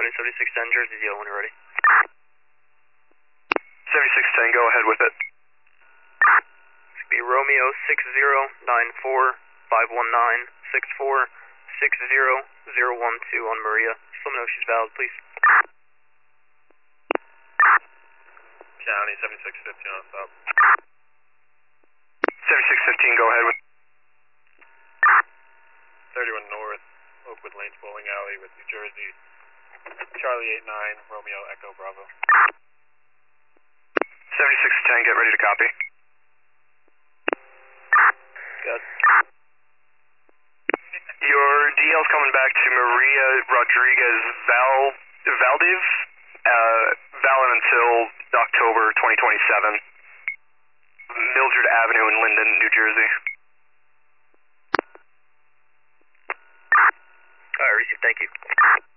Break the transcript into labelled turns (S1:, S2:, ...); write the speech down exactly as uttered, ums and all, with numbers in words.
S1: Avenue seventy-six ten, Jersey Deal when you're ready.
S2: seventy-six ten, go ahead with it.
S1: It's be Romeo six zero nine four five one nine six four six zero zero one two on Maria. Just let me know if she's valid, please.
S3: County seventy-six fifteen on stop.
S2: seventy-six fifteen, go ahead with
S3: thirty-one North, Oakwood Lanes Bowling Alley with New Jersey. Charlie eight nine, Romeo Echo Bravo.
S2: seventy-six ten, get ready to copy.
S1: Good.
S2: Your D L's coming back to Maria Rodriguez Val Valdiv, uh, valid until October twenty twenty-seven. Mildred Avenue in Linden, New Jersey.
S1: Alright, receive, thank you.